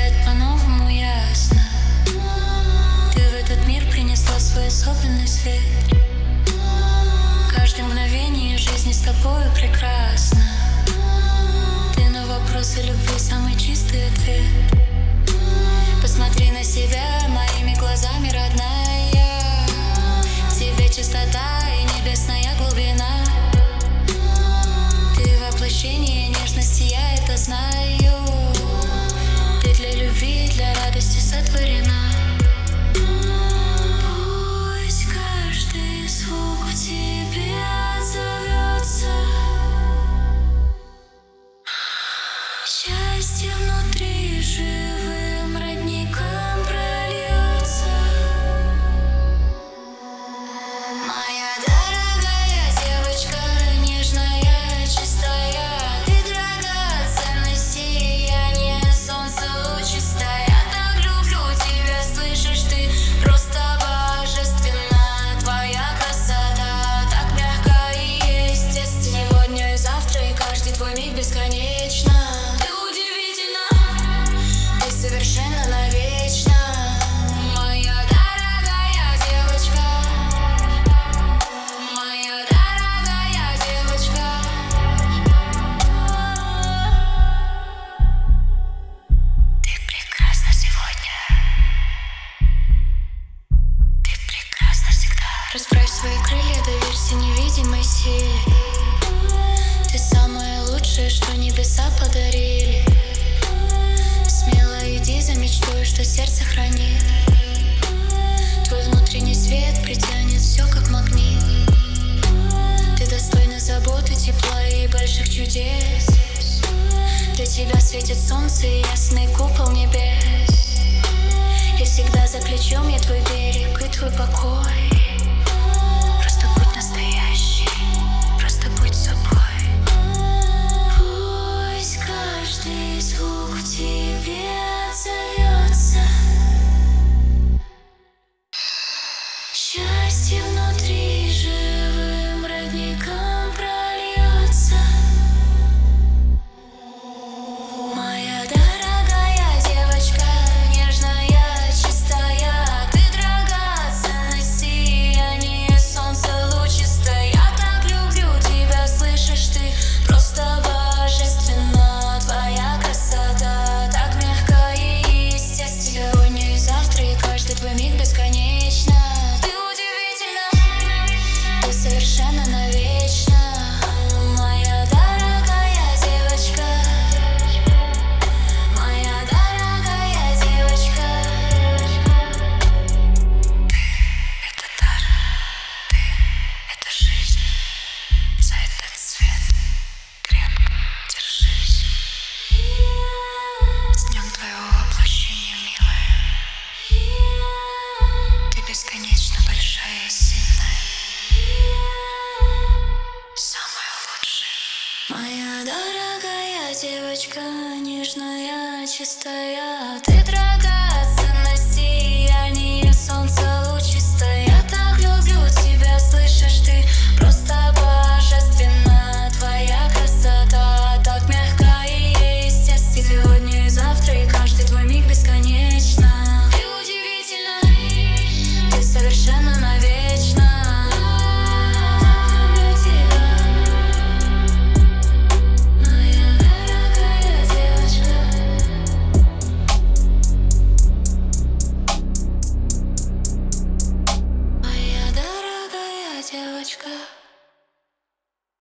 сияет по-новому ясно. Ты в этот мир принесла свой особенный свет. Каждое мгновение жизни с тобою прекрасно. Ты на вопросы любви самый чистый ответ. Посмотри на себя моими глазами, родная. В тебе чистота и небесная глубина. Ты воплощение нежности, я это знаю. Ты для любви, для радости сотворена. Пусть каждый звук в тебе отзовется. Счастье внутри живым родником прольется. Моя дорогая девочка, нежная, чистая. Ты драгоценность, сияние, солнце лучистое. Я так люблю тебя, слышишь, ты просто божественна. Твоя красота так мягко и естественно. Сегодня и завтра, и каждый твой миг бесконечно. Совершенно навечно. Моя дорогая девочка. Моя дорогая девочка. Ты прекрасна сегодня. Ты прекрасна всегда. Расправь свои крылья, доверься невидимой силе. Ты самое лучшее, что небеса подарили. Смело иди за мечтой, что сердце хранит. Твой внутренний свет притянет все, как магнит. Ты достойна заботы, тепла и больших чудес. Для тебя светит солнце и ясный купол небес. И всегда за плечом я твой берег и твой покой. Просто будь настоящей, просто будь собой. Пусть каждый звук в тебе отзовется. Счастье внутри живым родником прольется. Моя дорогая девочка, нежная, чистая. Ты драгоценность, сияние, солнце лучистое. Я так люблю тебя, слышишь, ты просто божественна. Твоя красота так мягко и естественно. Сегодня и завтра, и каждый твой миг бесконечно. Ты удивительна, ты совершенно навечно. Моя дорогая девочка. Моя дорогая девочка. Ты — это дар, ты — это жизнь. За этот свет крепко держись. С днем твоего воплощения, милая. Ты бесконечно большая и сильная. Самая лучшая. Моя дорогая девочка, нежная, чистая.